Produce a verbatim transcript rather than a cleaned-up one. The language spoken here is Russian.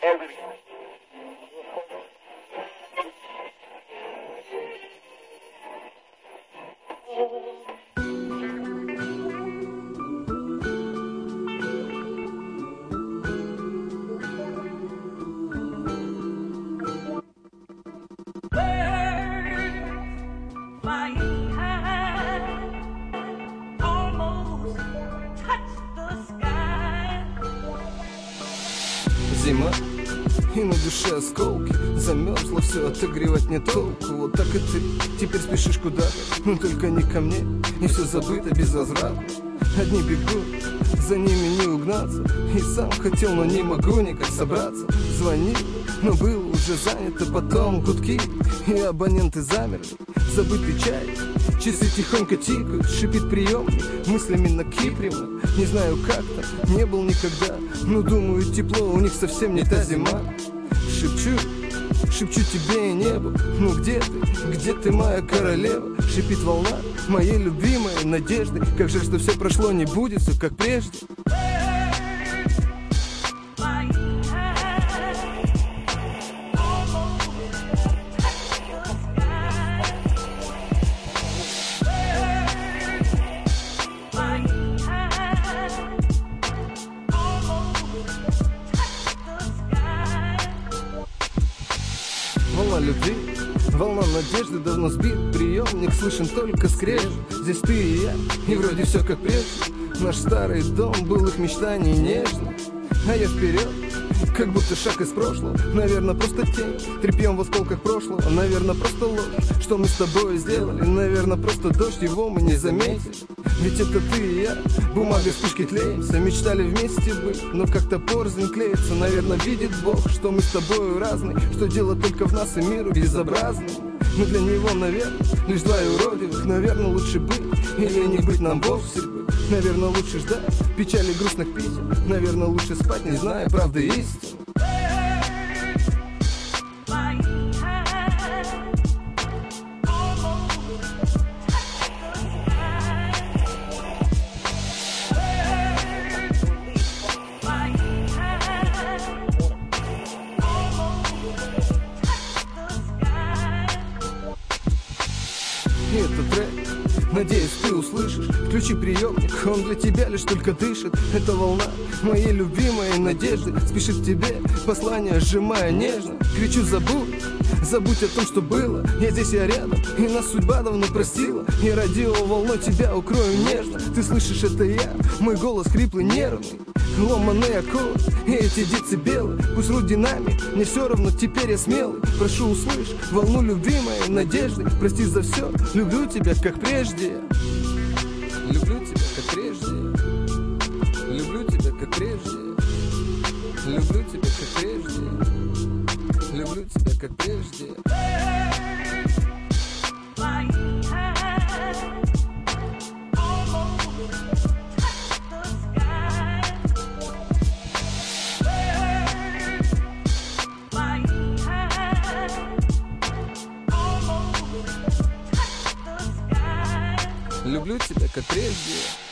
Зима, и на душе осколки. Замерзло все, отогревать не толку. Вот так и ты теперь спешишь куда-то, но только не ко мне. И все забыто безвозвратно. Одни бегут, за ними не угнаться. И сам хотел, но не могу никак собраться. Звонил, но был уже занято. Потом гудки, и абоненты замерли. Забытый чай, часы тихонько тикают. Шипит приемник, мыслями накипримо. Не знаю как там, не был никогда, но думаю тепло, у них совсем не та зима. Шепчу, шепчу тебе и небо. Ну где ты, где ты, моя королева? Шипит волна моей любимой надежды. Как жаль, что все прошло, не будет все как прежде. Волна любви, волна надежды, давно сбит приемник, слышен только скрежет. Здесь ты и я, и вроде все как прежде. Наш старый дом был их мечтаний нежно. А я вперед, как будто шаг из прошлого. Наверное, просто тень, трепьем в осколках прошлого. Наверное, просто ложь, что мы с тобой сделали. Наверное, просто дождь, его мы не заметили. Ведь это ты и я, бумага вспышки тлеется. Мечтали вместе быть, но как-то порознь клеится. Наверное, видит Бог, что мы с тобой разные, что дело только в нас и миру безобразным. Мы для него, наверное, лишь два уродивых. Наверное, лучше быть или не быть нам вовсе бы. Наверное, лучше ждать печали грустных писем. Наверное, лучше спать, не зная правды истины. И этот трек, надеюсь, ты услышишь. Включи приемник, он для тебя лишь только дышит. Это волна моей любимой надежды. Спешит к тебе послание, сжимая нежно. Кричу: забудь, забудь о том, что было. Я здесь, я рядом, и нас судьба давно простила. И радио волной тебя укрою нежно. Ты слышишь, это я, мой голос хриплый, нервный. Ломаный аккорд, и эти децибелы. Пусть рут динамик, мне все равно, теперь я смелый. Прошу, услышь волну любимой надежды. Прости за все, люблю тебя как прежде. Люблю тебя как прежде. Люблю тебя как прежде. Люблю тебя как прежде. Люблю тебя как прежде. Люблю тебя как прежде.